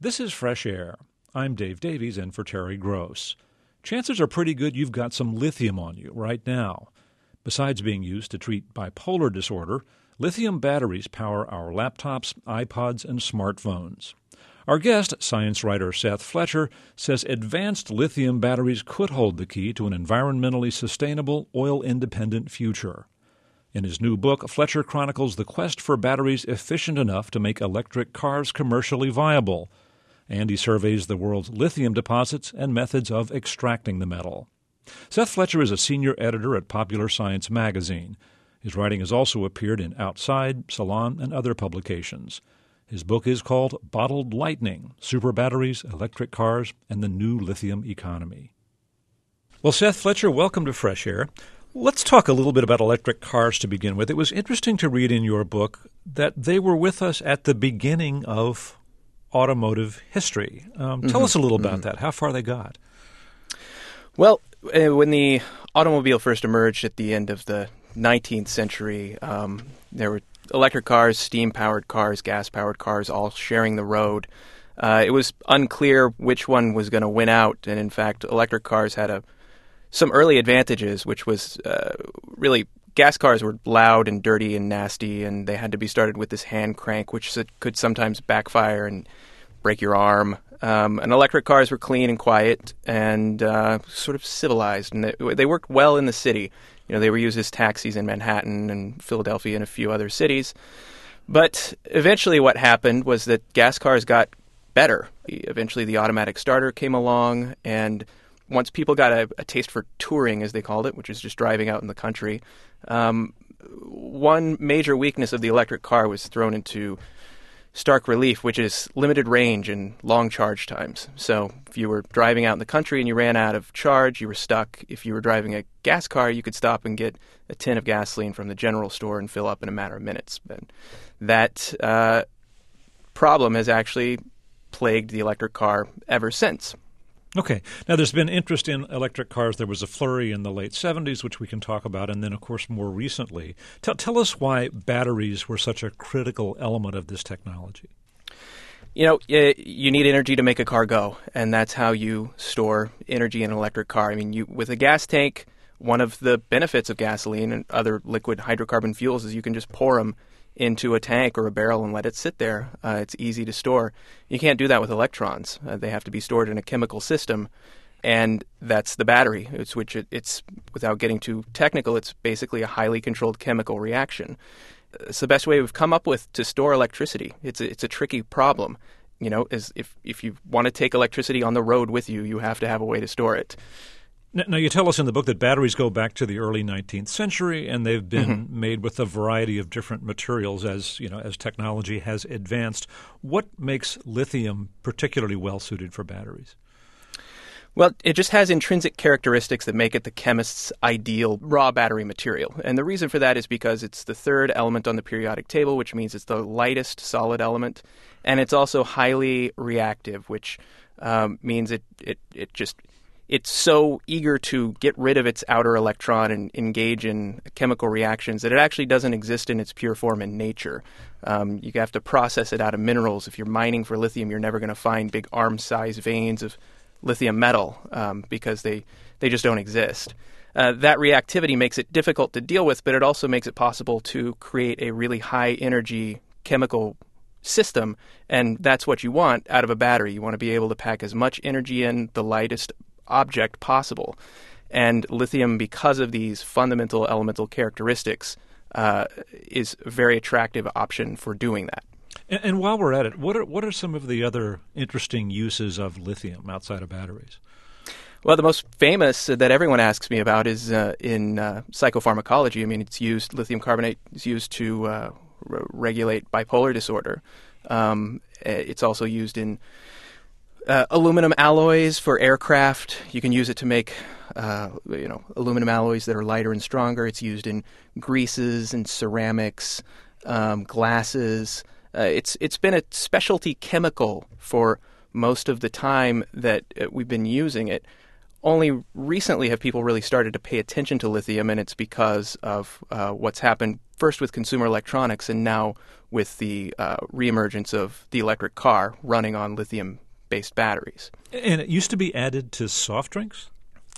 This is Fresh Air. I'm Dave Davies in for Terry Gross. Chances are pretty good you've got some lithium on you right now. Besides being used to treat bipolar disorder, lithium batteries power our laptops, iPods, and smartphones. Our guest, science writer Seth Fletcher, says advanced lithium batteries could hold the key to an environmentally sustainable, oil-independent future. In his new book, Fletcher chronicles the quest for batteries efficient enough to make electric cars commercially viable, and he surveys the world's lithium deposits and methods of extracting the metal. Seth Fletcher is a senior editor at Popular Science magazine. His writing has also appeared in Outside, Salon, and other publications. His book is called Bottled Lightning: Super Batteries, Electric Cars, and the New Lithium Economy. Well, Seth Fletcher, welcome to Fresh Air. Let's talk a little bit about electric cars to begin with. It was interesting to read in your book that they were with us at the beginning of automotive history. Tell us a little about that, how far they got. Well, when the automobile first emerged at the end of the 19th century, there were electric cars, steam-powered cars, gas-powered cars, all sharing the road. It was unclear which one was going to win out, and in fact, electric cars had some early advantages, which was really gas cars were loud and dirty and nasty, and they had to be started with this hand crank, which could sometimes backfire and break your arm. And electric cars were clean and quiet and sort of civilized, and they worked well in the city. You know, they were used as taxis in Manhattan and Philadelphia and a few other cities. But eventually what happened was that gas cars got better. Eventually the automatic starter came along, and once people got a taste for touring, as they called it, which is just driving out in the country, one major weakness of the electric car was thrown into stark relief, which is limited range and long charge times. So if you were driving out in the country and you ran out of charge, you were stuck. If you were driving a gas car, you could stop and get a tin of gasoline from the general store and fill up in a matter of minutes. But that problem has actually plagued the electric car ever since. Okay. Now, there's been interest in electric cars. There was a flurry in the late 70s, which we can talk about, and then, of course, more recently. Tell us why batteries were such a critical element of this technology. You know, you need energy to make a car go, and that's how you store energy in an electric car. I mean, with a gas tank, one of the benefits of gasoline and other liquid hydrocarbon fuels is you can just pour them into a tank or a barrel and let it sit there. It's easy to store. You can't do that with electrons. They have to be stored in a chemical system, and that's the battery. It's without getting too technical, it's basically a highly controlled chemical reaction. It's the best way we've come up with to store electricity. It's a tricky problem. You know, is if you want to take electricity on the road with you, you have to have a way to store it. Now, you tell us in the book that batteries go back to the early 19th century, and they've been made with a variety of different materials as technology has advanced. What makes lithium particularly well-suited for batteries? Well, it just has intrinsic characteristics that make it the chemist's ideal raw battery material. And the reason for that is because it's the third element on the periodic table, which means it's the lightest solid element, and it's also highly reactive, which means it's so eager to get rid of its outer electron and engage in chemical reactions that it actually doesn't exist in its pure form in nature. You have to process it out of minerals. If you're mining for lithium, you're never going to find big arm-sized veins of lithium metal because they just don't exist. That reactivity makes it difficult to deal with, but it also makes it possible to create a really high-energy chemical system, and that's what you want out of a battery. You want to be able to pack as much energy in the lightest object possible. And lithium, because of these fundamental elemental characteristics, is a very attractive option for doing that. And while we're at it, what are some of the other interesting uses of lithium outside of batteries? Well, the most famous that everyone asks me about is in psychopharmacology. I mean, lithium carbonate is used to regulate bipolar disorder. It's also used in aluminum alloys for aircraft. You can use it to make aluminum alloys that are lighter and stronger. It's used in greases and ceramics, glasses. It's been a specialty chemical for most of the time that we've been using it. only recently have people really started to pay attention to lithium, and it's because of what's happened first with consumer electronics and now with the reemergence of the electric car running on lithium-based batteries. And it used to be added to soft drinks?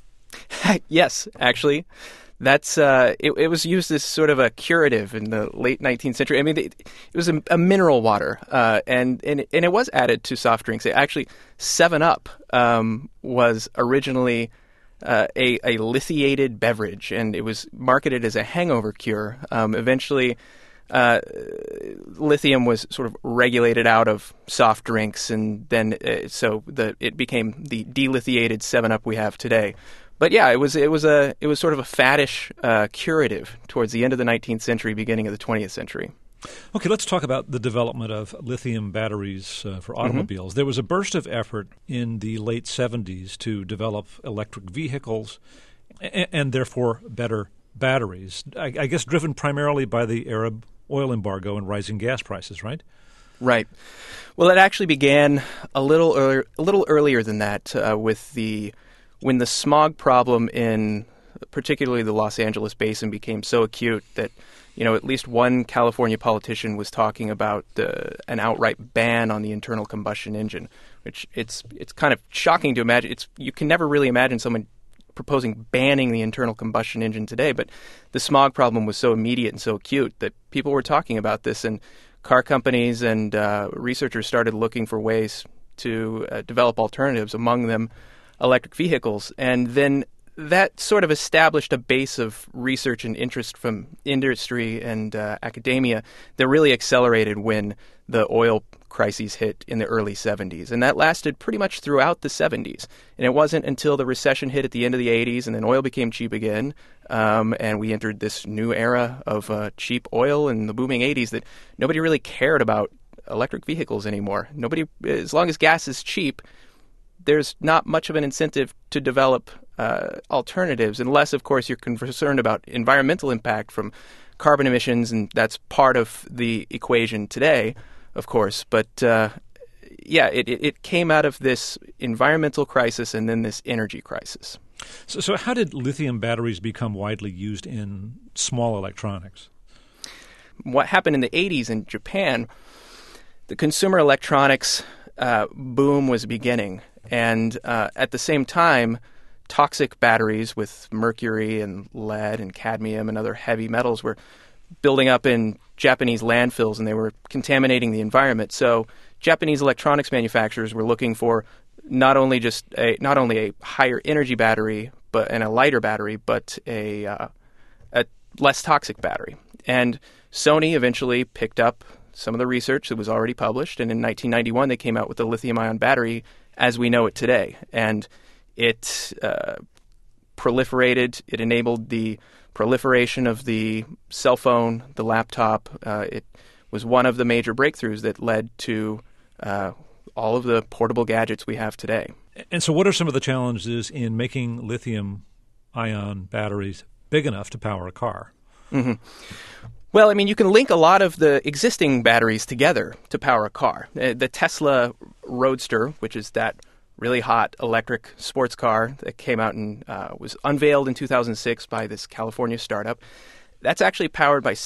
Yes, actually. That's it was used as sort of a curative in the late 19th century. I mean, it was a mineral water, and it was added to soft drinks. Actually, 7-Up was originally a lithiated beverage, and it was marketed as a hangover cure. Eventually, lithium was sort of regulated out of soft drinks, and then it became the delithiated 7-Up we have today. But yeah, it was sort of a faddish curative towards the end of the 19th century, beginning of the 20th century. Okay, let's talk about the development of lithium batteries for automobiles. There was a burst of effort in the late 70s to develop electric vehicles and therefore better batteries, I guess driven primarily by the Arab oil embargo and rising gas prices, right? Right. Well, it actually began a little earlier than that when the smog problem in particularly the Los Angeles basin became so acute that, at least one California politician was talking about an outright ban on the internal combustion engine, which it's kind of shocking to imagine. You can never really imagine someone proposing banning the internal combustion engine today, but the smog problem was so immediate and so acute that people were talking about this, and car companies and researchers started looking for ways to develop alternatives, among them electric vehicles. And then that sort of established a base of research and interest from industry and academia that really accelerated when the oil crises hit in the early 70s. And that lasted pretty much throughout the 70s. And it wasn't until the recession hit at the end of the 80s and then oil became cheap again, and we entered this new era of cheap oil in the booming 80s that nobody really cared about electric vehicles anymore. Nobody, as long as gas is cheap, there's not much of an incentive to develop alternatives, unless, of course, you're concerned about environmental impact from carbon emissions, and that's part of the equation today, of course. But it came out of this environmental crisis and then this energy crisis. So how did lithium batteries become widely used in small electronics? What happened in the 80s in Japan, the consumer electronics boom was beginning. And at the same time, toxic batteries with mercury and lead and cadmium and other heavy metals were building up in Japanese landfills, and they were contaminating the environment. So Japanese electronics manufacturers were looking for not only a higher energy battery and a lighter battery, but a less toxic battery. And Sony eventually picked up some of the research that was already published, and in 1991 they came out with the lithium-ion battery as we know it today. And it proliferated. It enabled the proliferation of the cell phone, the laptop. It was one of the major breakthroughs that led to all of the portable gadgets we have today. And so what are some of the challenges in making lithium-ion batteries big enough to power a car? Mm-hmm. Well, I mean, you can link a lot of the existing batteries together to power a car. The Tesla Roadster, which is that really hot electric sports car that came out and was unveiled in 2006 by this California startup, that's actually powered by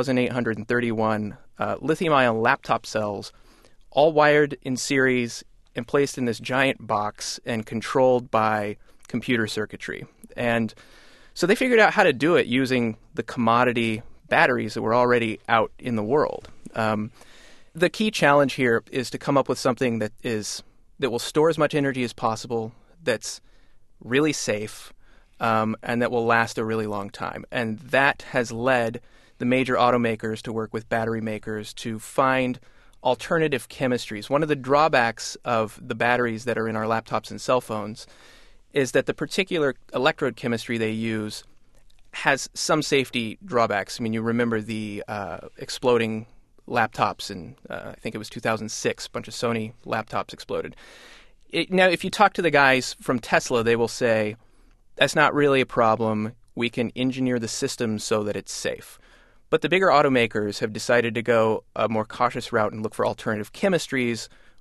6,831 lithium-ion laptop cells, all wired in series and placed in this giant box and controlled by computer circuitry. And so they figured out how to do it using the commodity batteries that were already out in the world. The key challenge here is to come up with something that will store as much energy as possible, that's really safe, and that will last a really long time. And that has led the major automakers to work with battery makers to find alternative chemistries. One of the drawbacks of the batteries that are in our laptops and cell phones is that the particular electrode chemistry they use has some safety drawbacks. I mean, you remember the exploding laptops in, I think it was 2006, a bunch of Sony laptops exploded. Now, if you talk to the guys from Tesla, they will say, that's not really a problem. We can engineer the system so that it's safe. But the bigger automakers have decided to go a more cautious route and look for alternative chemistries,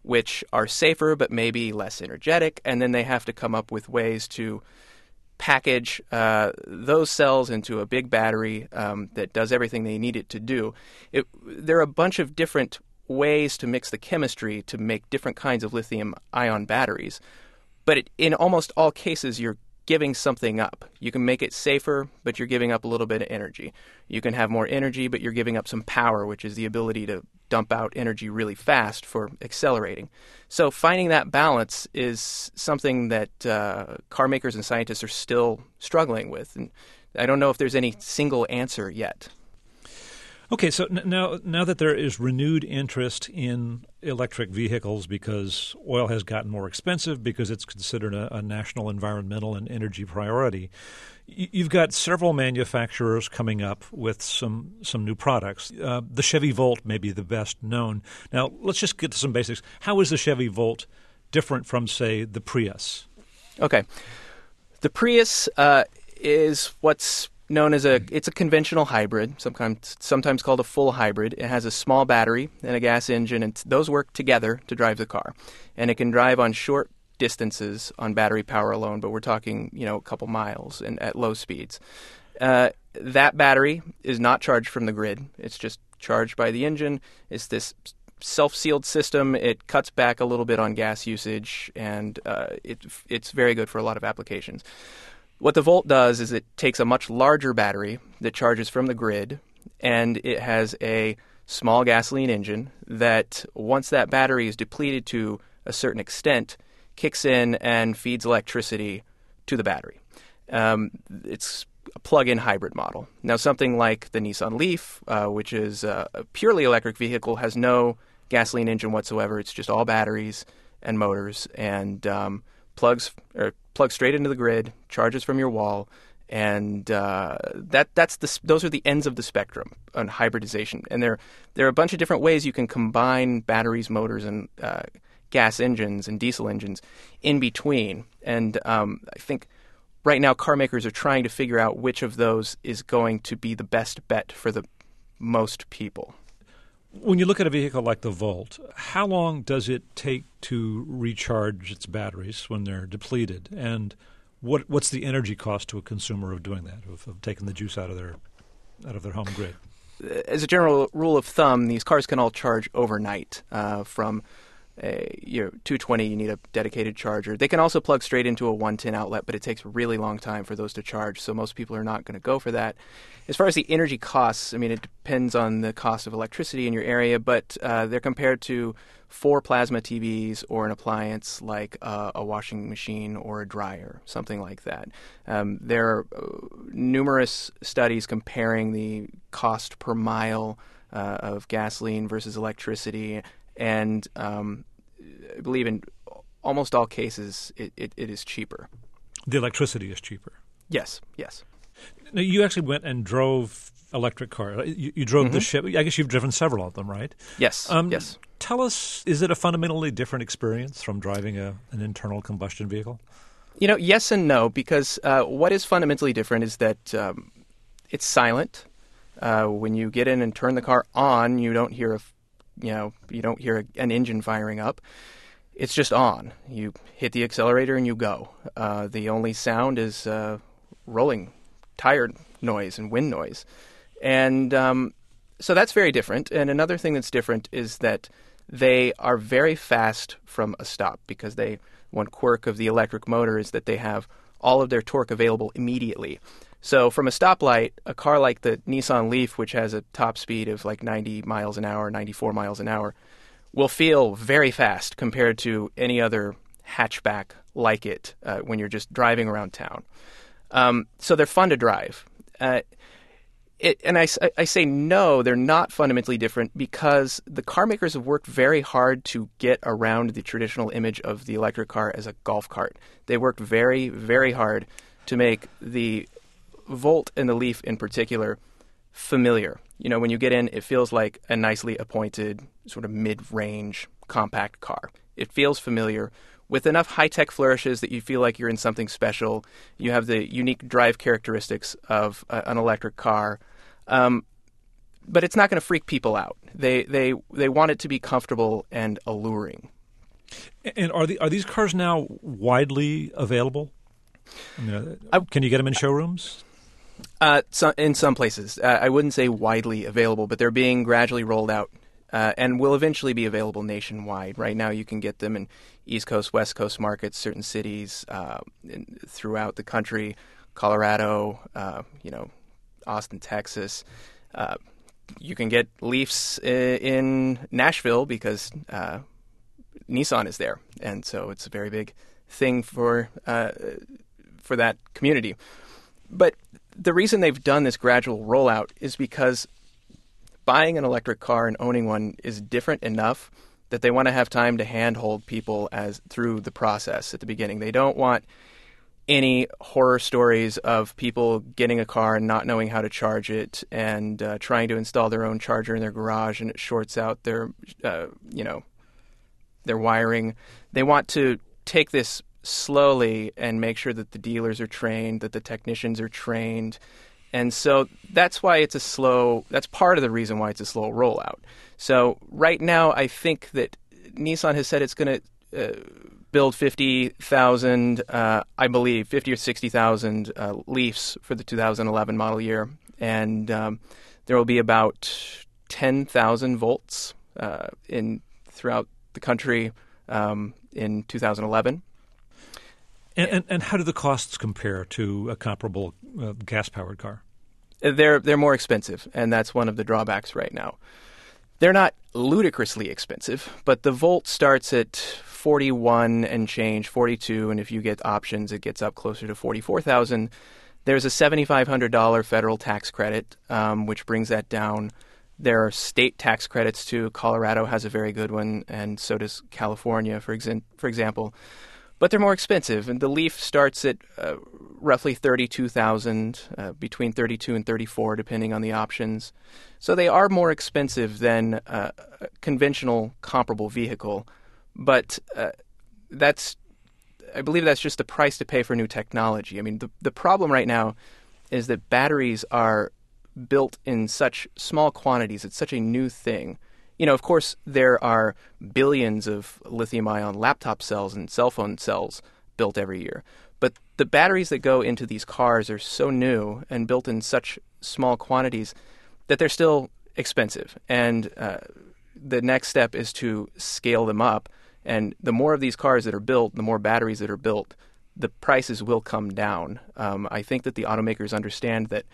which are safer but maybe less energetic, and then they have to come up with ways to package those cells into a big battery that does everything they need it to do. There are a bunch of different ways to mix the chemistry to make different kinds of lithium-ion batteries, but in almost all cases, you're giving something up. You can make it safer, but you're giving up a little bit of energy. You can have more energy, but you're giving up some power, which is the ability to dump out energy really fast for accelerating. So finding that balance is something that car makers and scientists are still struggling with. And I don't know if there's any single answer yet. Okay, so now that there is renewed interest in electric vehicles because oil has gotten more expensive, because it's considered a national environmental and energy priority, you've got several manufacturers coming up with some new products. The Chevy Volt may be the best known. Now, let's just get to some basics. How is the Chevy Volt different from, say, the Prius? Okay. The Prius is what's known as it's a conventional hybrid, sometimes called a full hybrid. It has a small battery and a gas engine, and those work together to drive the car. And it can drive on short distances on battery power alone, but we're talking, a couple miles and at low speeds. That battery is not charged from the grid. It's just charged by the engine. It's this self-sealed system. It cuts back a little bit on gas usage, and it's very good for a lot of applications. What the Volt does is it takes a much larger battery that charges from the grid, and it has a small gasoline engine that, once that battery is depleted to a certain extent, kicks in and feeds electricity to the battery. It's a plug-in hybrid model. Now, something like the Nissan Leaf, which is a purely electric vehicle, has no gasoline engine whatsoever. It's just all batteries and motors, and plugs straight into the grid, charges from your wall, and those are the ends of the spectrum on hybridization. And there are a bunch of different ways you can combine batteries, motors, and gas engines and diesel engines in between. And I think right now car makers are trying to figure out which of those is going to be the best bet for the most people. When you look at a vehicle like the Volt, how long does it take to recharge its batteries when they're depleted? And what's the energy cost to a consumer of doing that, of taking the juice out of their home grid? As a general rule of thumb, these cars can all charge overnight. From 220, you need a dedicated charger. They can also plug straight into a 110 outlet, but it takes a really long time for those to charge, so most people are not going to go for that. As far as the energy costs, it depends on the cost of electricity in your area, but they're compared to 4 plasma TVs or an appliance like a washing machine or a dryer, something like that. There are numerous studies comparing the cost per mile of gasoline versus electricity, and I believe in almost all cases it is cheaper. The electricity is cheaper? Yes. Now, you actually went and drove electric cars. You drove the Chevy. I guess you've driven several of them, right? Yes. Yes. Tell us, is it a fundamentally different experience from driving an internal combustion vehicle? Yes and no, because what is fundamentally different is that it's silent. When you get in and turn the car on, you don't hear an engine firing up. It's just on. You hit the accelerator and you go. The only sound is rolling tire noise and wind noise. And so that's very different. And another thing that's different is that they are very fast from a stop, because one quirk of the electric motor is that they have all of their torque available immediately. So from a stoplight, a car like the Nissan Leaf, which has a top speed of like 90 miles an hour, 94 miles an hour, will feel very fast compared to any other hatchback like it when you're just driving around town. So they're fun to drive. And I say no, they're not fundamentally different, because the car makers have worked very hard to get around the traditional image of the electric car as a golf cart. They worked very, very hard to make the Volt and the Leaf in particular familiar. When you get in, it feels like a nicely appointed sort of mid-range compact car. It feels familiar with enough high-tech flourishes that you feel like you're in something special. You have the unique drive characteristics of an electric car, but it's not going to freak people out. They want it to be comfortable and alluring. And are these cars now widely available? I mean, can you get them in showrooms? In some places. I wouldn't say widely available, but they're being gradually rolled out and will eventually be available nationwide. Right now you can get them in East Coast, West Coast markets, certain cities throughout the country, Colorado, Austin, Texas. You can get Leafs in Nashville because Nissan is there, and so it's a very big thing for that community. But the reason they've done this gradual rollout is because buying an electric car and owning one is different enough that they want to have time to handhold people through the process at the beginning. They don't want any horror stories of people getting a car and not knowing how to charge it and trying to install their own charger in their garage and it shorts out their wiring. They want to take this slowly and make sure that the dealers are trained, that the technicians are trained. And so that's why that's part of the reason why it's a slow rollout. So right now, I think that Nissan has said it's going to build 50,000, I believe, 50 or 60,000 Leafs for the 2011 model year. And there will be about 10,000 volts throughout the country in 2011. And how do the costs compare to a comparable gas-powered car? They're more expensive, and that's one of the drawbacks right now. They're not ludicrously expensive, but the Volt starts at 41 and change, 42, and if you get options, it gets up closer to 44,000. There's a $7,500 federal tax credit, which brings that down. There are state tax credits too. Colorado has a very good one, and so does California, for example. But they're more expensive, and the Leaf starts at roughly $32,000, between $32,000 and $34,000, depending on the options. So they are more expensive than a conventional comparable vehicle, but I believe that's just the price to pay for new technology. I mean, the problem right now is that batteries are built in such small quantities. It's such a new thing. Of course, there are billions of lithium-ion laptop cells and cell phone cells built every year. But the batteries that go into these cars are so new and built in such small quantities that they're still expensive. And the next step is to scale them up. And the more of these cars that are built, the more batteries that are built, the prices will come down. I think that the automakers understand that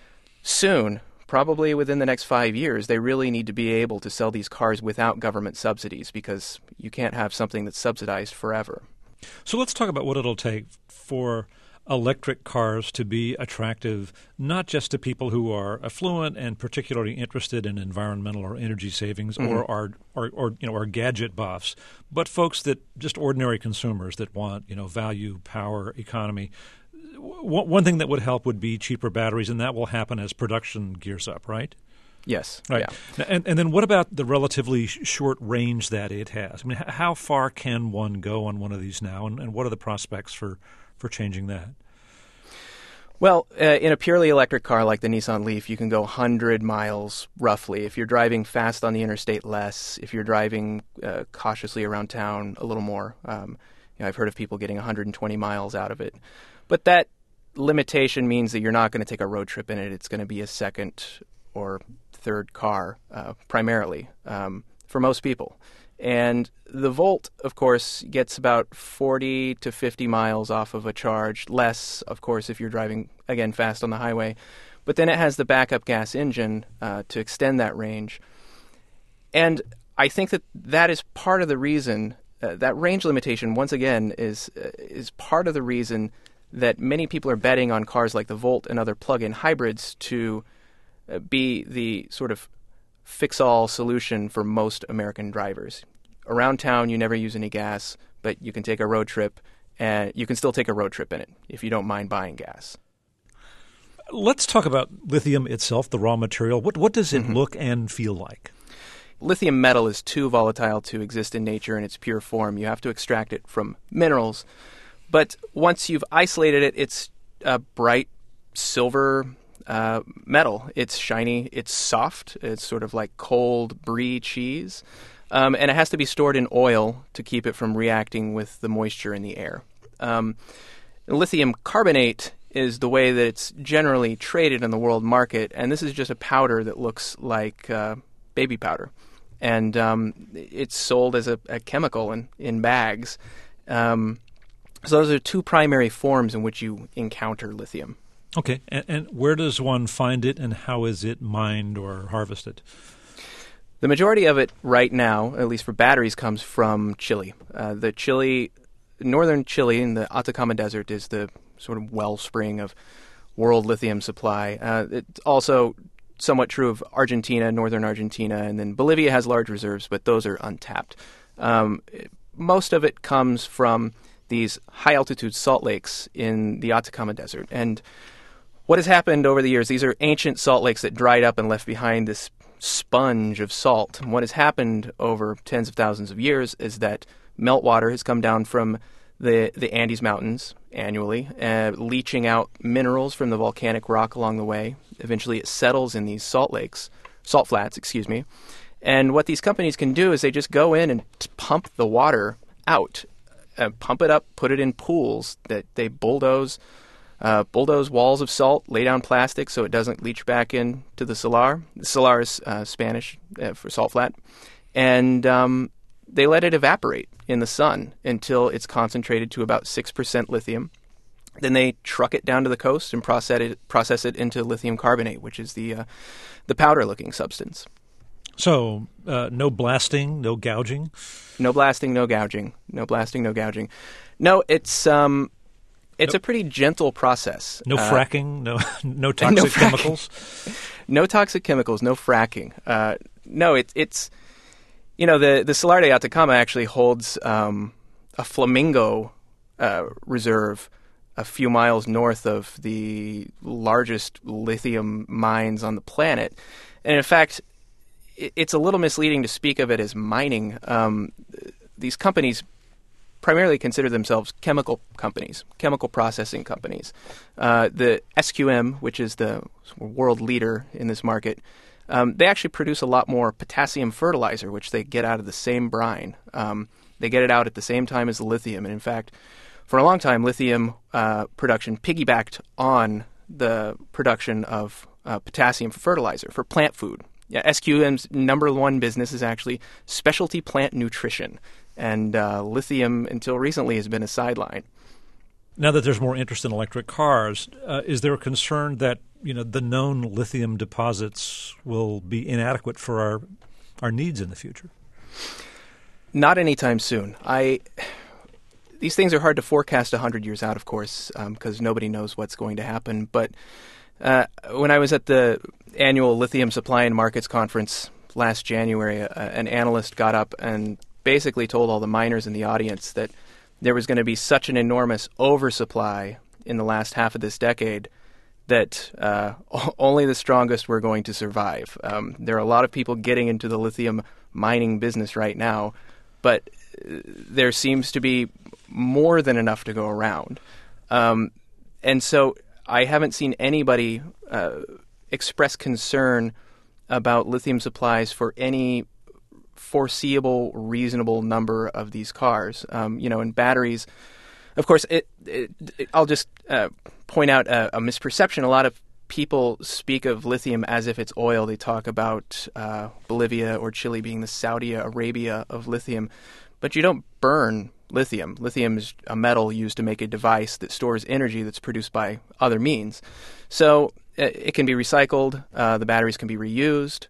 soon, probably within the next 5 years, they really need to be able to sell these cars without government subsidies because you can't have something that's subsidized forever. So let's talk about what it'll take for electric cars to be attractive, not just to people who are affluent and particularly interested in environmental or energy savings, or are gadget buffs, but folks that just ordinary consumers that want value, power, economy. One thing that would help would be cheaper batteries, and that will happen as production gears up, right? Yes. Right. Yeah. And then what about the relatively short range that it has? I mean, how far can one go on one of these now, and what are the prospects for changing that? Well, in a purely electric car like the Nissan Leaf, you can go 100 miles roughly. If you're driving fast on the interstate, less. If you're driving cautiously around town, a little more. I've heard of people getting 120 miles out of it. But that limitation means that you're not going to take a road trip in it. It's going to be a second or third car, primarily, for most people. And the Volt, of course, gets about 40 to 50 miles off of a charge, less, of course, if you're driving, again, fast on the highway. But then it has the backup gas engine to extend that range. And I think that is part of the reason, that range limitation, once again, is part of the reason that many people are betting on cars like the Volt and other plug-in hybrids to be the sort of fix-all solution for most American drivers. Around town, you never use any gas, but you can take a road trip, and you can still take a road trip in it if you don't mind buying gas. Let's talk about lithium itself, the raw material. What does it look and feel like? Lithium metal is too volatile to exist in nature in its pure form. You have to extract it from minerals. But once you've isolated it, it's a bright silver metal. It's shiny. It's soft. It's sort of like cold brie cheese. and it has to be stored in oil to keep it from reacting with the moisture in the air. Lithium carbonate is the way that it's generally traded in the world market, and this is just a powder that looks like baby powder. And it's sold as a chemical in bags. So those are two primary forms in which you encounter lithium. Okay, and where does one find it, and how is it mined or harvested? The majority of it right now, at least for batteries, comes from Chile. Northern Chile in the Atacama Desert is the sort of wellspring of world lithium supply. It's also somewhat true of Argentina, northern Argentina, and then Bolivia has large reserves, but those are untapped. Most of it comes from these high-altitude salt lakes in the Atacama Desert. And what has happened over the years, these are ancient salt lakes that dried up and left behind this sponge of salt. And what has happened over tens of thousands of years is that meltwater has come down from the Andes Mountains annually, leaching out minerals from the volcanic rock along the way. Eventually it settles in these salt flats. And what these companies can do is they just go in and pump the water out, pump it up, put it in pools that they bulldoze walls of salt, lay down plastic so it doesn't leach back into the salar. The salar is Spanish for salt flat. And they let it evaporate in the sun until it's concentrated to about 6% lithium. Then they truck it down to the coast and process it into lithium carbonate, which is the powder-looking substance. So no blasting, no gouging? No blasting, no gouging. No blasting, no gouging. No, it's a pretty gentle process. No fracking, no toxic chemicals? No toxic chemicals, no fracking. No, it's the Salar de Atacama actually holds a flamingo reserve a few miles north of the largest lithium mines on the planet. And in fact, it's a little misleading to speak of it as mining. These companies primarily consider themselves chemical companies, chemical processing companies. The SQM, which is the world leader in this market, they actually produce a lot more potassium fertilizer, which they get out of the same brine. They get it out at the same time as the lithium. And in fact, for a long time, lithium production piggybacked on the production of potassium fertilizer for plant food. Yeah, SQM's number one business is actually specialty plant nutrition. And lithium, until recently, has been a sideline. Now that there's more interest in electric cars, is there a concern that the known lithium deposits will be inadequate for our needs in the future? Not anytime soon. These things are hard to forecast 100 years out, of course, because nobody knows what's going to happen. But when I was at the annual Lithium Supply and Markets Conference last January, an analyst got up and basically told all the miners in the audience that there was going to be such an enormous oversupply in the last half of this decade that only the strongest were going to survive. There are a lot of people getting into the lithium mining business right now, but there seems to be more than enough to go around. And so I haven't seen anybody express concern about lithium supplies for any foreseeable, reasonable number of these cars. In batteries, of course, I'll just point out a misperception. A lot of people speak of lithium as if it's oil. They talk about Bolivia or Chile being the Saudi Arabia of lithium. But you don't burn lithium. Lithium is a metal used to make a device that stores energy that's produced by other means. So it can be recycled. The batteries can be reused.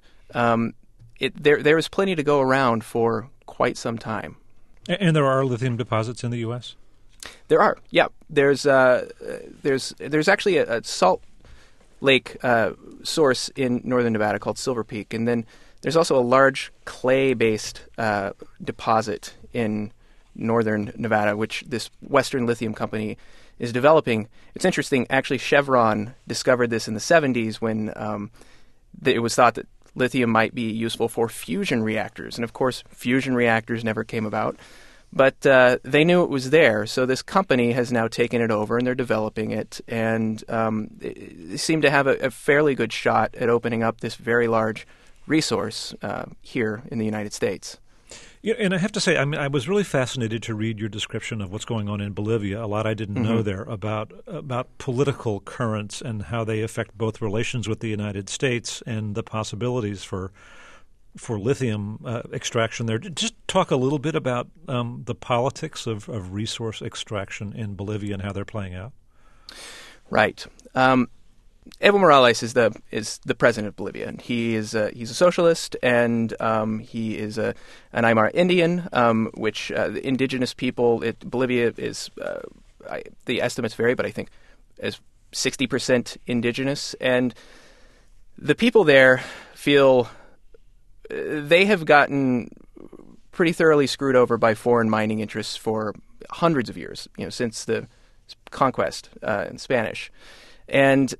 There is plenty to go around for quite some time. And there are lithium deposits in the U.S.? There are, yeah. There's actually a salt lake source in northern Nevada called Silver Peak, and then there's also a large clay-based deposit in northern Nevada, which this Western Lithium company is developing. It's interesting, actually Chevron discovered this in the 70s when it was thought that lithium might be useful for fusion reactors. And of course, fusion reactors never came about. But they knew it was there, so this company has now taken it over, and they're developing it, and they seem to have a fairly good shot at opening up this very large resource here in the United States. Yeah, and I have to say, I mean, I was really fascinated to read your description of what's going on in Bolivia. A lot I didn't know there about political currents and how they affect both relations with the United States and the possibilities for lithium extraction there. Just talk a little bit about the politics of resource extraction in Bolivia and how they're playing out. Right. Evo Morales is the president of Bolivia, and he's a socialist, and he is an Aymara Indian, which the indigenous people. Bolivia is the estimates vary, but I think is 60% indigenous, and the people there feel they have gotten pretty thoroughly screwed over by foreign mining interests for hundreds of years, since the conquest in Spanish, and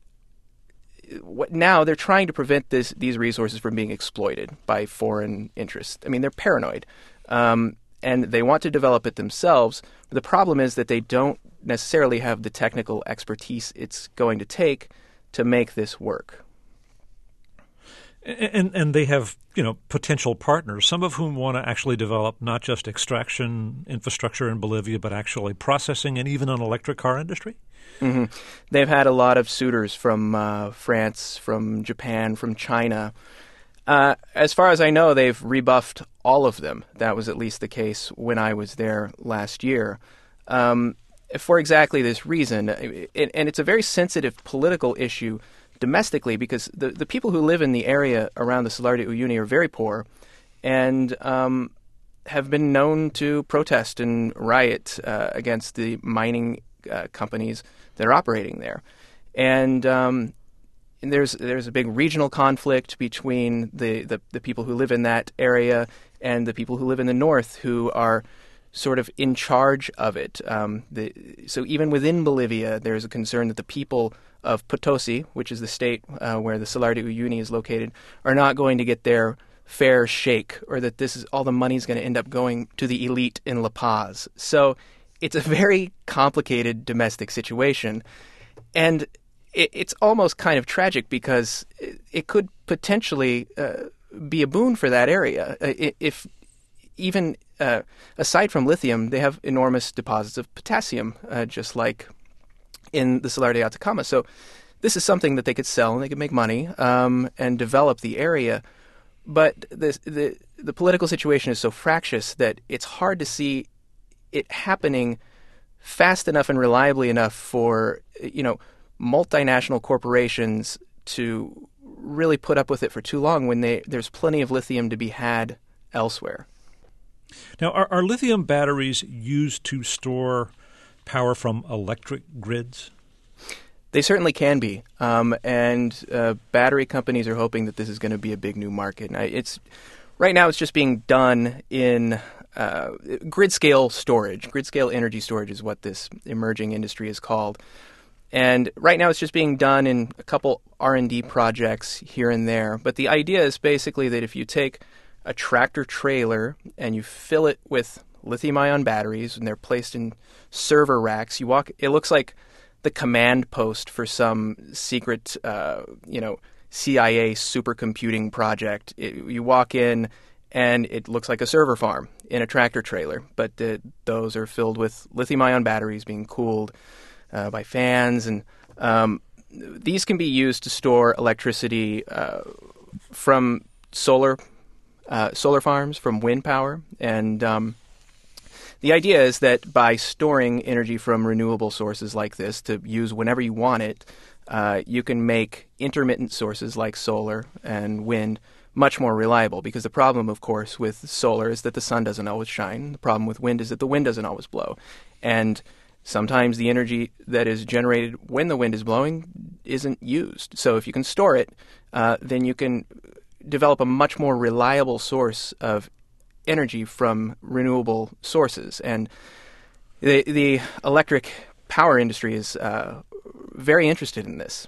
now they're trying to prevent these resources from being exploited by foreign interests. I mean, they're paranoid, and they want to develop it themselves. But the problem is that they don't necessarily have the technical expertise it's going to take to make this work. And they have, potential partners, some of whom want to actually develop not just extraction infrastructure in Bolivia, but actually processing and even an electric car industry? Mm-hmm. They've had a lot of suitors from France, from Japan, from China. As far as I know, they've rebuffed all of them. That was at least the case when I was there last year. For exactly this reason. And it's a very sensitive political issue domestically, because the people who live in the area around the Salar de Uyuni are very poor and have been known to protest and riot against the mining companies that are operating there. And there's a big regional conflict between the people who live in that area and the people who live in the north, who are sort of in charge of it. So even within Bolivia, there's a concern that the people of Potosi, which is the state where the Salar de Uyuni is located, are not going to get their fair shake, or that all the money is going to end up going to the elite in La Paz. So it's a very complicated domestic situation, and it's almost kind of tragic, because it could potentially be a boon for that area. If even aside from lithium, they have enormous deposits of potassium, just like in the Salar de Atacama. So this is something that they could sell and they could make money and develop the area. But the political situation is so fractious that it's hard to see it happening fast enough and reliably enough for multinational corporations to really put up with it for too long when there's plenty of lithium to be had elsewhere. Now, are lithium batteries used to store power from electric grids? They certainly can be, and battery companies are hoping that this is going to be a big new market. Right now it's just being done in grid-scale storage. Grid-scale energy storage is what this emerging industry is called. And right now it's just being done in a couple R&D projects here and there. But the idea is basically that if you take a tractor trailer and you fill it with lithium-ion batteries, and they're placed in server racks, it looks like the command post for some secret, CIA supercomputing project. You walk in, and it looks like a server farm in a tractor trailer, but those are filled with lithium-ion batteries being cooled by fans, and these can be used to store electricity from solar farms, from wind power, and the idea is that by storing energy from renewable sources like this to use whenever you want it, you can make intermittent sources like solar and wind much more reliable. Because the problem, of course, with solar is that the sun doesn't always shine. The problem with wind is that the wind doesn't always blow. And sometimes the energy that is generated when the wind is blowing isn't used. So if you can store it, then you can develop a much more reliable source of energy from renewable sources. And the electric power industry is very interested in this.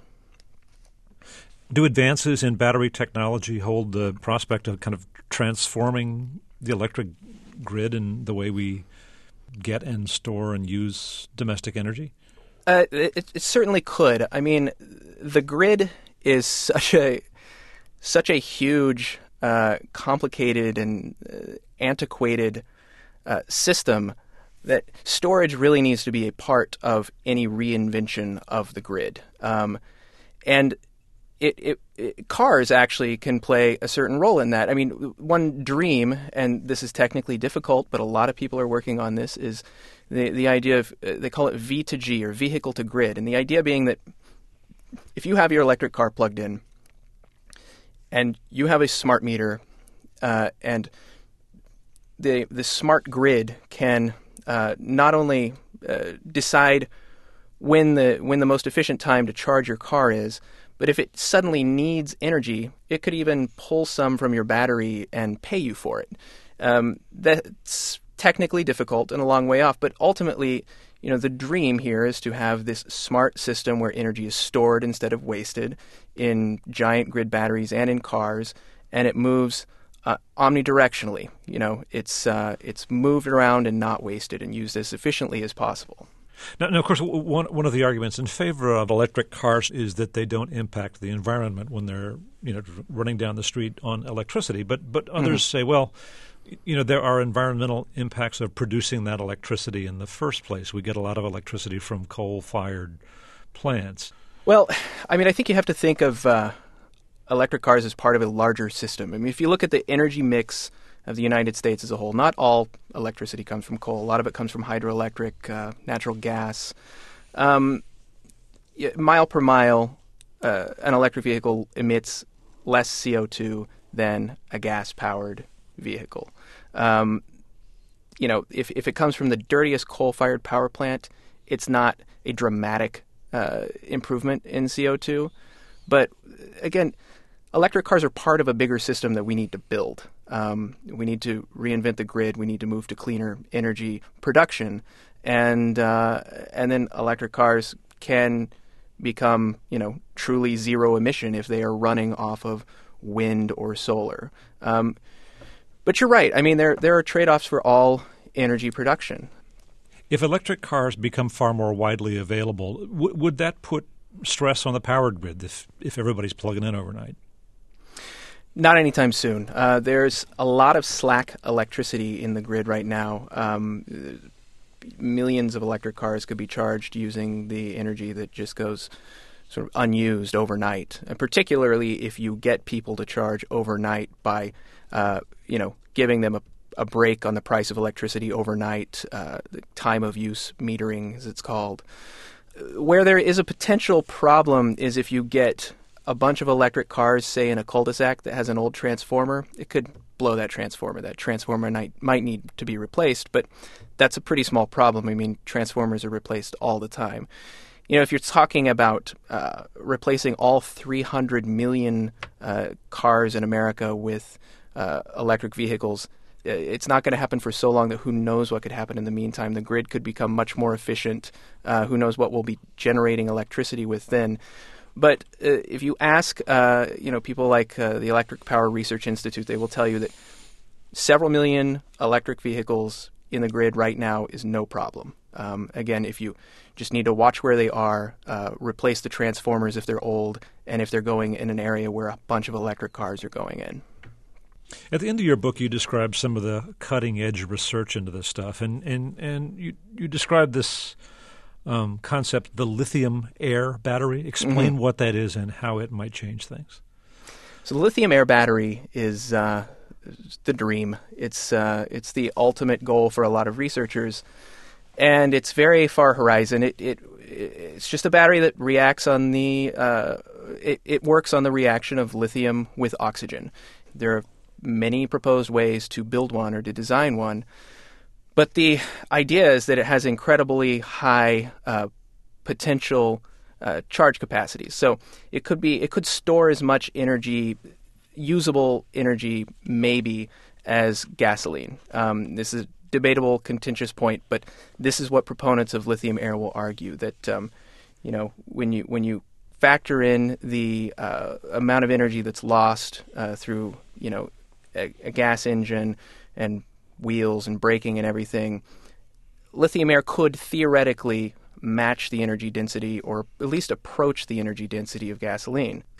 Do advances in battery technology hold the prospect of kind of transforming the electric grid and the way we get and store and use domestic energy? It certainly could. I mean, the grid is such a huge, complicated, and antiquated system that storage really needs to be a part of any reinvention of the grid. And cars actually can play a certain role in that. I mean, one dream, and this is technically difficult, but a lot of people are working on this, is the idea of, they call it V to G, or vehicle to grid. And the idea being that if you have your electric car plugged in and you have a smart meter, and the smart grid can not only decide when the most efficient time to charge your car is, but if it suddenly needs energy, it could even pull some from your battery and pay you for it. That's technically difficult and a long way off, but ultimately, the dream here is to have this smart system where energy is stored instead of wasted in giant grid batteries and in cars, and it moves omnidirectionally. It's moved around and not wasted and used as efficiently as possible. Now, of course, one of the arguments in favor of electric cars is that they don't impact the environment when they're running down the street on electricity. But others say, well, there are environmental impacts of producing that electricity in the first place. We get a lot of electricity from coal-fired plants. Well, I mean, I think you have to think of electric cars as part of a larger system. I mean, if you look at the energy mix of the United States as a whole, not all electricity comes from coal. A lot of it comes from hydroelectric, natural gas. Mile per mile, an electric vehicle emits less CO2 than a gas-powered vehicle. If it comes from the dirtiest coal-fired power plant, it's not a dramatic improvement in CO2. But again, electric cars are part of a bigger system that we need to build. We need to reinvent the grid. We need to move to cleaner energy production, and then electric cars can become, truly zero emission if they are running off of wind or solar. But you're right. I mean, there are trade-offs for all energy production. If electric cars become far more widely available, would that put stress on the power grid if everybody's plugging in overnight? Not anytime soon. There's a lot of slack electricity in the grid right now. Millions of electric cars could be charged using the energy that just goes sort of unused overnight, and particularly if you get people to charge overnight by, giving them a break on the price of electricity overnight, the time of use metering, as it's called. Where there is a potential problem is if you get a bunch of electric cars, say in a cul-de-sac that has an old transformer, it could blow that transformer. That transformer might need to be replaced, but that's a pretty small problem. I mean, transformers are replaced all the time. If you're talking about replacing all 300 million cars in America with electric vehicles, it's not going to happen for so long that who knows what could happen in the meantime. The grid could become much more efficient. Who knows what we'll be generating electricity with then. But if you ask, people like the Electric Power Research Institute, they will tell you that several million electric vehicles in the grid right now is no problem. Again, if you just need to watch where they are, replace the transformers if they're old, and if they're going in an area where a bunch of electric cars are going in. At the end of your book, you describe some of the cutting-edge research into this stuff, and you describe this concept, the lithium-air battery. Explain what that is and how it might change things. So the lithium-air battery is the dream. It's the ultimate goal for a lot of researchers, and it's very far horizon. It's just a battery that reacts on it works on the reaction of lithium with oxygen. There are many proposed ways to build one or to design one. But the idea is that it has incredibly high potential charge capacity. So it could store as much energy, usable energy, maybe, as gasoline. This is a debatable, contentious point, but this is what proponents of lithium air will argue, that when you factor in the amount of energy that's lost through a gas engine and wheels and braking and everything, lithium air could theoretically match the energy density, or at least approach the energy density of gasoline.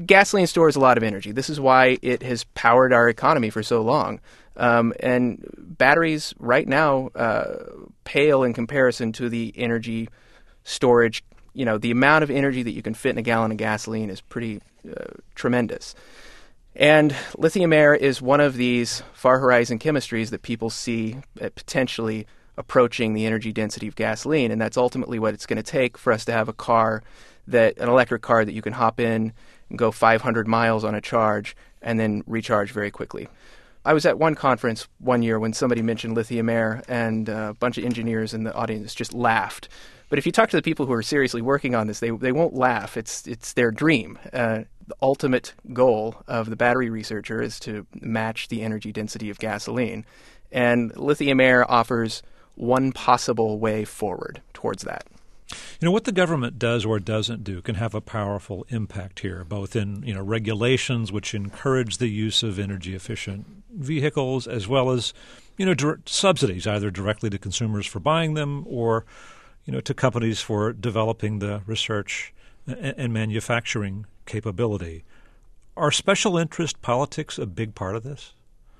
gasoline stores a lot of energy. This is why it has powered our economy for so long. And batteries right now pale in comparison to the energy storage. The amount of energy that you can fit in a gallon of gasoline is pretty tremendous. And lithium air is one of these far horizon chemistries that people see potentially approaching the energy density of gasoline, and that's ultimately what it's going to take for us to have an electric car that you can hop in and go 500 miles on a charge and then recharge very quickly. I was at one conference one year when somebody mentioned lithium air, and a bunch of engineers in the audience just laughed. But if you talk to the people who are seriously working on this, they won't laugh. It's their dream. The ultimate goal of the battery researcher is to match the energy density of gasoline. And lithium air offers one possible way forward towards that. What the government does or doesn't do can have a powerful impact here, both in regulations which encourage the use of energy-efficient vehicles, as well as subsidies, either directly to consumers for buying them or to companies for developing the research and manufacturing capability. Are special interest politics a big part of this?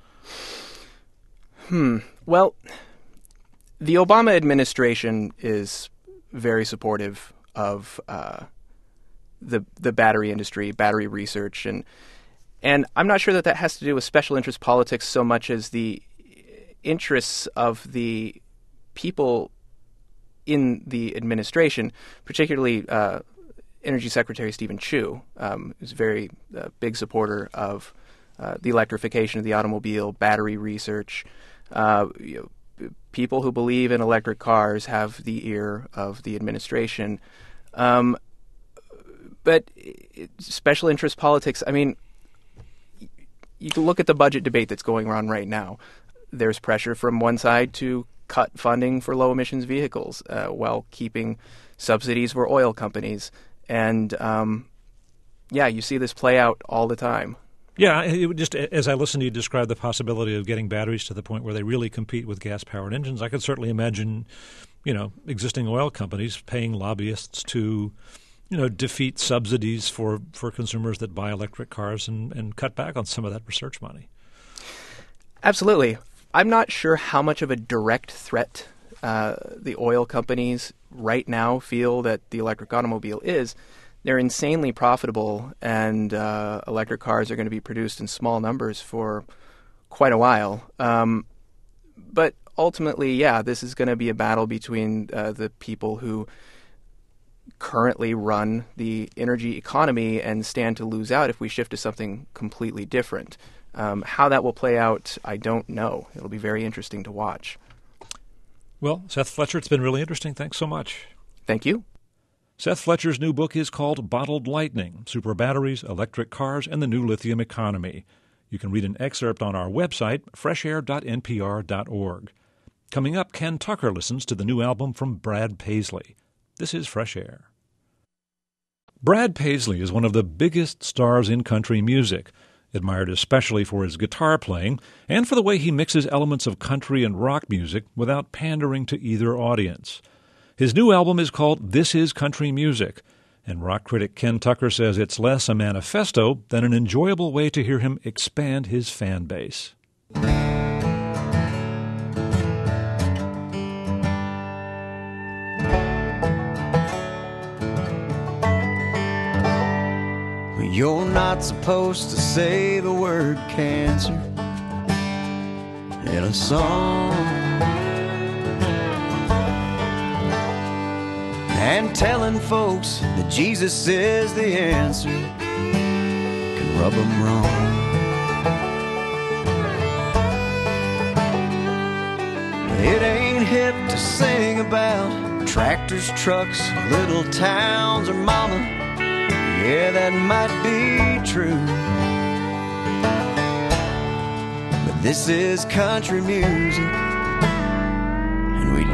Well, the Obama administration is very supportive of the battery industry, battery research, and I'm not sure that has to do with special interest politics so much as the interests of the people in the administration, particularly Energy Secretary Stephen Chu, who's a very big supporter of the electrification of the automobile, battery research. People who believe in electric cars have the ear of the administration. But special interest politics, you can look at the budget debate that's going on right now. There's pressure from one side to cut funding for low-emissions vehicles while keeping subsidies for oil companies. And, you see this play out all the time. Yeah, just as I listen to you describe the possibility of getting batteries to the point where they really compete with gas-powered engines, I could certainly imagine, existing oil companies paying lobbyists to, defeat subsidies for consumers that buy electric cars and cut back on some of that research money. Absolutely. I'm not sure how much of a direct threat the oil companies right now feel that the electric automobile is. They're insanely profitable, and electric cars are going to be produced in small numbers for quite a while. But ultimately, this is going to be a battle between the people who currently run the energy economy and stand to lose out if we shift to something completely different. How that will play out, I don't know. It'll be very interesting to watch. Well, Seth Fletcher, it's been really interesting. Thanks so much. Thank you. Seth Fletcher's new book is called Bottled Lightning, Super Batteries, Electric Cars, and the New Lithium Economy. You can read an excerpt on our website, freshair.npr.org. Coming up, Ken Tucker listens to the new album from Brad Paisley. This is Fresh Air. Brad Paisley is one of the biggest stars in country music, admired especially for his guitar playing and for the way he mixes elements of country and rock music without pandering to either audience. His new album is called This Is Country Music, and rock critic Ken Tucker says it's less a manifesto than an enjoyable way to hear him expand his fan base. You're not supposed to say the word cancer in a song, and telling folks that Jesus is the answer can rub them wrong. It ain't hip to sing about tractors, trucks, little towns, or mama. Yeah, that might be true, but this is country music, and we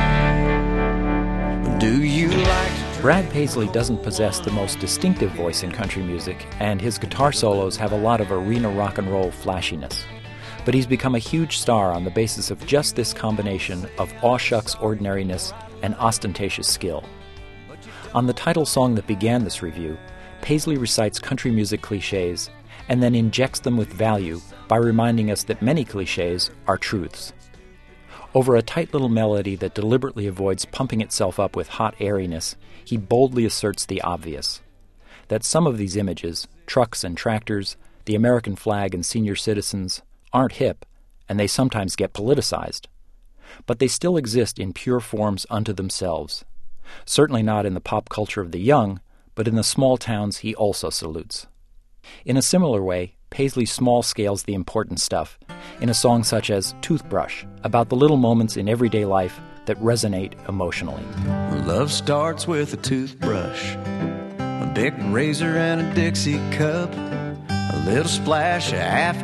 do. Do you like to... Brad Paisley doesn't possess the most distinctive voice in country music, and his guitar solos have a lot of arena rock and roll flashiness. But he's become a huge star on the basis of just this combination of aw-shucks ordinariness and ostentatious skill. On the title song that began this review, Paisley recites country music cliches and then injects them with value by reminding us that many cliches are truths. Over a tight little melody that deliberately avoids pumping itself up with hot airiness, he boldly asserts the obvious, that some of these images, trucks and tractors, the American flag and senior citizens, aren't hip, and they sometimes get politicized. But they still exist in pure forms unto themselves. Certainly not in the pop culture of the young, but in the small towns he also salutes. In a similar way, Paisley small-scales the important stuff in a song such as Toothbrush, about the little moments in everyday life that resonate emotionally. Love starts with a toothbrush, a Bic razor and a Dixie cup, a little splash of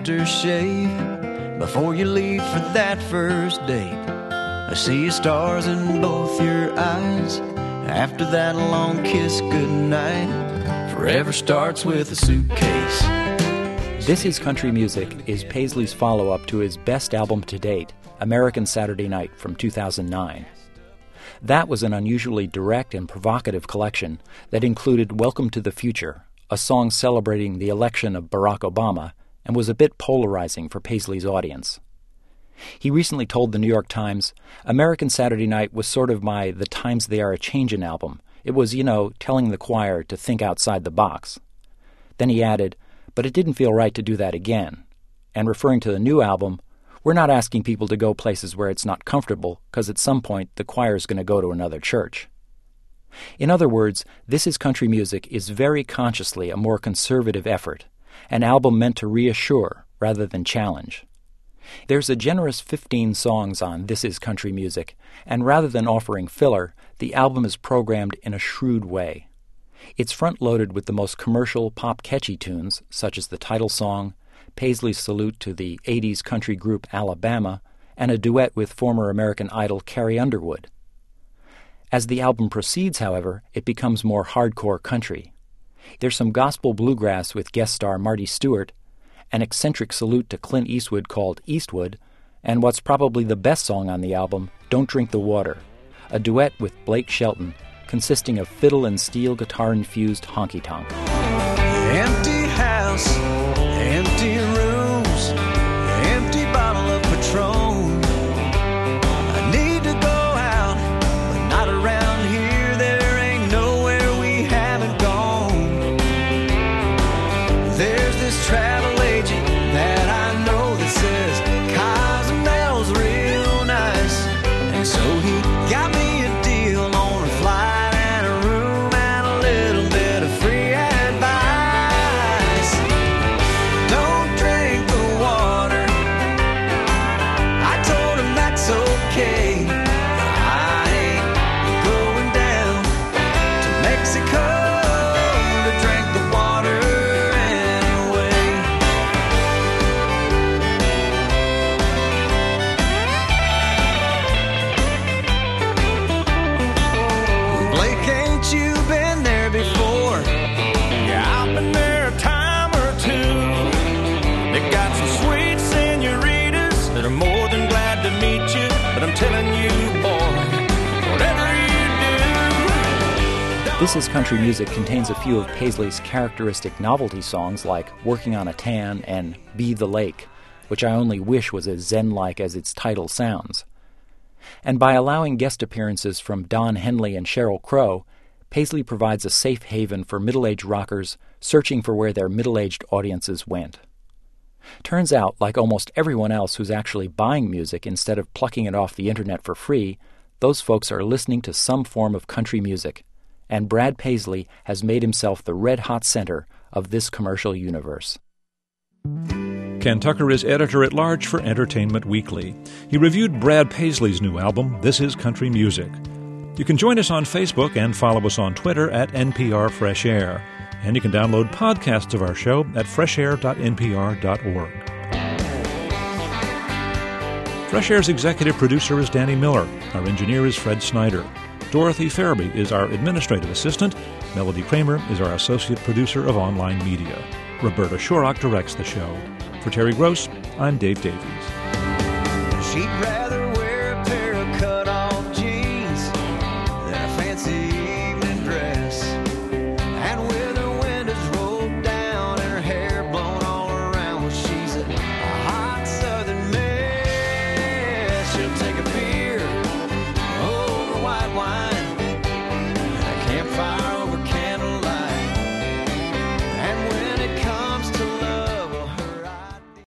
aftershave before you leave for that first date. I see your stars in both your eyes. After that long kiss goodnight, forever starts with a suitcase. This Is Country Music is Paisley's follow-up to his best album to date, American Saturday Night from 2009. That was an unusually direct and provocative collection that included Welcome to the Future, a song celebrating the election of Barack Obama, and was a bit polarizing for Paisley's audience. He recently told the New York Times, American Saturday Night was sort of my The Times They Are A-Changin' album. It was, telling the choir to think outside the box. Then he added, but it didn't feel right to do that again. And referring to the new album, we're not asking people to go places where it's not comfortable, because at some point the choir's going to go to another church. In other words, This Is Country Music is very consciously a more conservative effort, an album meant to reassure rather than challenge. There's a generous 15 songs on This Is Country Music, and rather than offering filler, the album is programmed in a shrewd way. It's front-loaded with the most commercial, pop-catchy tunes, such as the title song, Paisley's salute to the 80s country group Alabama, and a duet with former American Idol Carrie Underwood. As the album proceeds, however, it becomes more hardcore country. There's some gospel bluegrass with guest star Marty Stewart, an eccentric salute to Clint Eastwood called Eastwood, and what's probably the best song on the album, Don't Drink the Water, a duet with Blake Shelton, consisting of fiddle and steel guitar-infused honky-tonk. Empty house, empty rooms, empty bottle of Patron. I need to go out, but not around here. There ain't nowhere we haven't gone. There's this travel agent that I know that says Cozumel's real nice, and so he got me a deal on a flight. This Is Country Music contains a few of Paisley's characteristic novelty songs like Working on a Tan and Be the Lake, which I only wish was as zen-like as its title sounds. And by allowing guest appearances from Don Henley and Sheryl Crow, Paisley provides a safe haven for middle-aged rockers searching for where their middle-aged audiences went. Turns out, like almost everyone else who's actually buying music instead of plucking it off the internet for free, those folks are listening to some form of country music, and Brad Paisley has made himself the red-hot center of this commercial universe. Ken Tucker is editor-at-large for Entertainment Weekly. He reviewed Brad Paisley's new album, This Is Country Music. You can join us on Facebook and follow us on Twitter at NPR Fresh Air. And you can download podcasts of our show at freshair.npr.org. Fresh Air's executive producer is Danny Miller. Our engineer is Fred Snyder. Dorothy Farabee is our administrative assistant. Melody Kramer is our associate producer of online media. Roberta Shorrock directs the show. For Terry Gross, I'm Dave Davies. She'd rather